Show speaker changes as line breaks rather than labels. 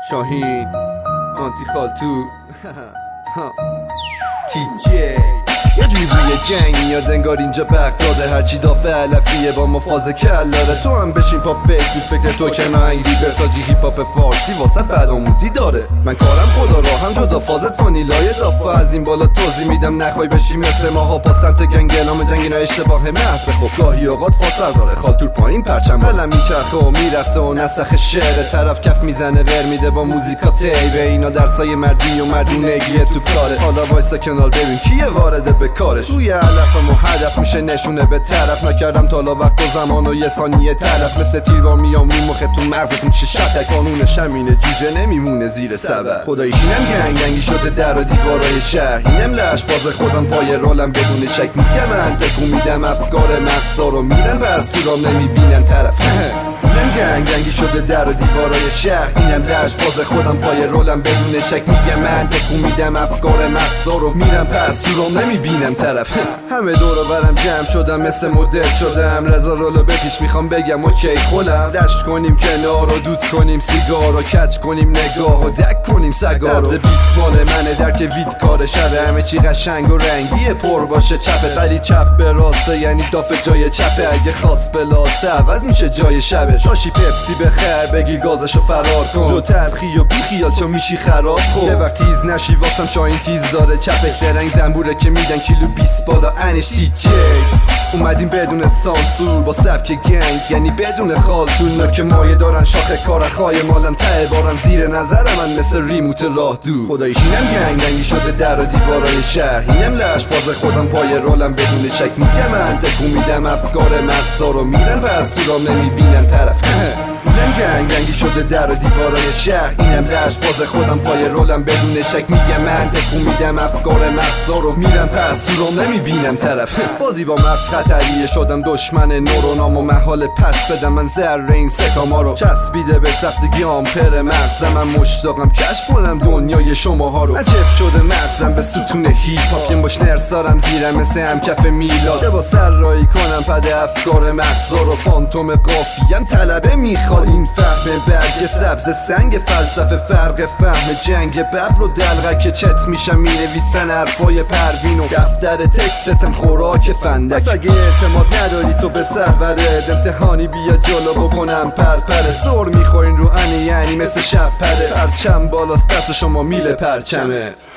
شاهین آنتی خالتو تی جی یه جوری بوی جنگ میاد انگار اینجا برق داده، هرچی دافع علفیه با ما فاز کل داره. تو هم بشین پا فیس بی فکر تو که نهنگ ریبرتاجی هیپ هاپ فارسی واسط بعد آموزی داره. من کارم خدا راهم جدا فازت وانیلای دافه از این بالا توضیح میدم نخوای بشی مثل ماها پا سمت گنگ اعلام جنگ اینا اشتباه محض. خب گاهی اوقات فاصل داره خالتور پایین پرچم بالا میچرخه و میرقصه و نسخ شعر طرف کف میزنه غیر میده با موزیکا تیبه. اینا درسای مردی و مردونگیه تو کاره. حالا وایسا کنار ببین کیه وارد به کارش. روی علفم و هدف میشه نشونه به طرف. نکردم تالا وقت و زمان و یه ثانیه تلف. مثل تیربار میام رو مخه تو مغزت میشه شتک. قانونش همینه جوجه نمیمونه زیر سبب. خداییش اینم گنگی شده در و دیوارای شهر. اینم لش فاز خودم پای رولم بدون شک. میگم من تکون میدم افکار مقصا رو میرن و از سیرام نمیبینن طرف. اینم گنگی شده در و دیوارای شهر. اینم لش فاز خودم پای رولم بدون شک. میگم من تکون میدم افکار مقصا رو میرن پس سیرام نمیبینم طرف. همه دور و برم جمع شدم مثل مدل شدم. رضا رولو به پیش میخوام بگم اوکی خولم. دشت کنیم کنار و دود کنیم سیگار و کچ کنیم نگاه و دک کنیم سگار. نبض بیت مال منه درک وید کار شبه. همه چی قشنگ و رنگیه پر باشه چپه. ولی چپ به راسته یعنی دافه جای چپه. اگه خواست بلاسه عوض میشه جای شبه. شاشی پپسی بخر بگی گازشو فرار کن. دو تلخی و بیخیال چو میشی خراب کن. یه وقت تیز نشی واسم شاین تیز داره چپه. سرنگ زنبوره که میدن کیلو 20 بالا انش تی جی. اومدیم بدون سانسور با سبک گنگ یعنی بدون خالتون. که مایه دارن شاخه کارخای مالن ته بارن زیر نظر من مثل ریموت راه دور. خداییش اینم گنگی شده در و دیوارای شهر. اینم لش فاز خودم پای رولم بدون شک. میگم من تکون میدم افکار مقصا رو میرن و از سیرام نمیبینن طرف. اینم گنگی شده در و دیوارای شهر. اینم لش فاز خودم پای رولم بدون شک. میگم من تکون میدم افکار مقصا رو میرن پس سیرام نمیبینم طرف. بازی با مغز خطریه شدم دشمن نورونام و محال پس بدم. من ذره این سکاما رو چسبیده به سفتگی آمپر مغزم. من مشتاقم کشف کنم دنیای شماها رو. عجب شده مغزم به ستون هیپ هاپ. یه مش نرسارم زیرم مثل همکف میلاد. که با سر رایی کنم پد افکار مغزا رو. فانتوم قافیم طلبه میخواد این فهم برگ سبز سنگ فلسفه. فرق فهم جنگ ببر و دلغک که چت میشم مینویسن حرفای پروین و دفتر تکستم خوراک فنده. پس اگه اعتماد نداری تو به سرورت امتحانی بیا جلو بکنم پرپره. سر میخورین رو انی یعنی مثل شب پره. پرچم بالاست دست شما میله پرچمه.